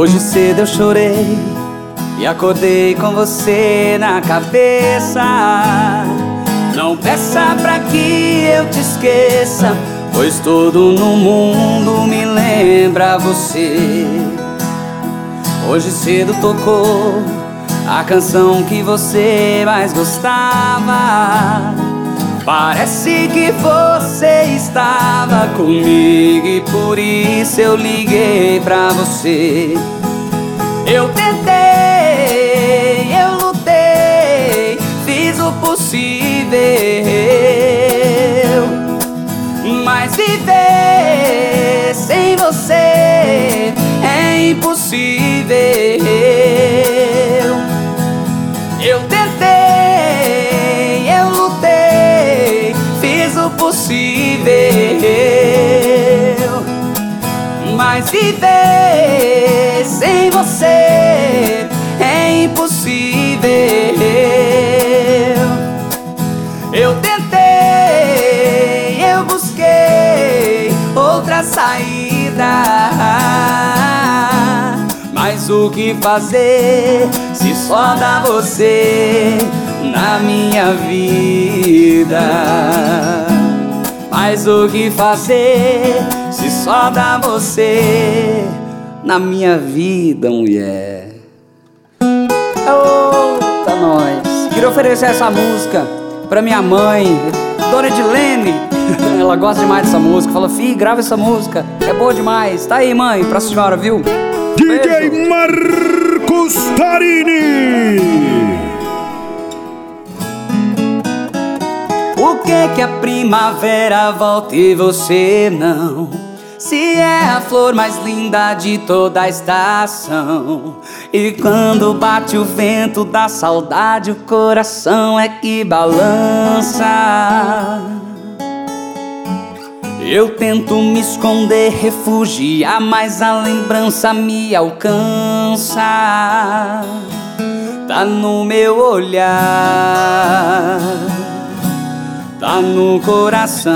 Hoje cedo eu chorei e acordei com você na cabeça. Não peça pra que eu te esqueça, pois tudo no mundo me lembra você. Hoje cedo tocou a canção que você mais gostava. Parece que você estava comigo e por isso eu liguei pra você. Eu tentei, eu lutei, fiz o possível, mas viver sem você é impossível. Eu tentei, eu lutei, fiz o possível, mas viver sem você é impossível. Eu tentei, eu busquei outra saída, mas o que fazer se só dá você na minha vida? Mas o que fazer se só dá você na minha vida, mulher? Eita, nós! Queria oferecer essa música pra minha mãe, Dona Edilene. Ela gosta demais dessa música. Falou: filho, grava essa música, é boa demais. Tá aí, mãe, pra senhora, viu? DJ Beijo. Marcos Tarini. Por que a primavera volta e você não? Se é a flor mais linda de toda a estação. E quando bate o vento da saudade, o coração é que balança. Eu tento me esconder, refugiar, mas a lembrança me alcança. Tá no meu olhar, tá no coração,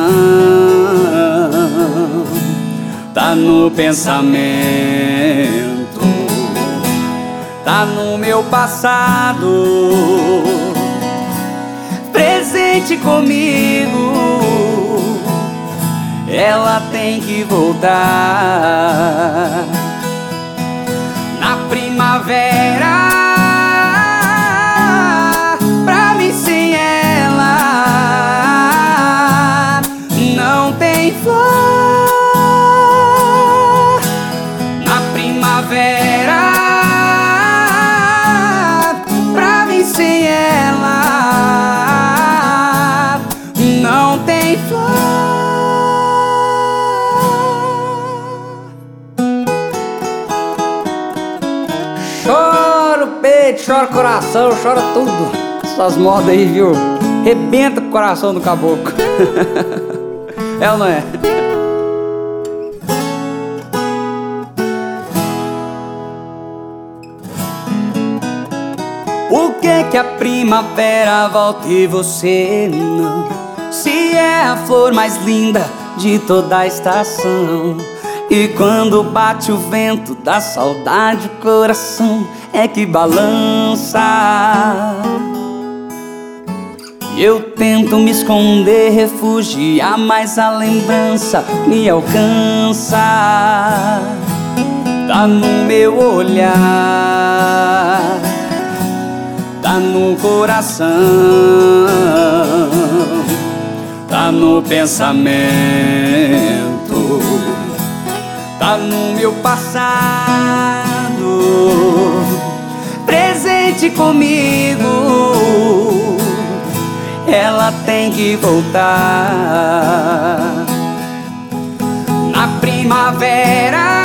tá no pensamento, tá no meu passado, presente comigo. Ela tem que voltar na primavera. Pra mim sem ela não tem flor. Na primavera, pra mim sem ela não tem flor. Chora o peito, chora o coração, chora tudo. Essas modas aí, viu? Rebenta o coração do caboclo. É ou não é? Por que a primavera volta e você não? Se é a flor mais linda de toda a estação. E quando bate o vento da saudade, o coração é que balança. Eu tento me esconder, refugiar, mas a lembrança me alcança. Tá no meu olhar, tá no coração, tá no pensamento, tá no meu passado, presente comigo. Ela tem que voltar na primavera.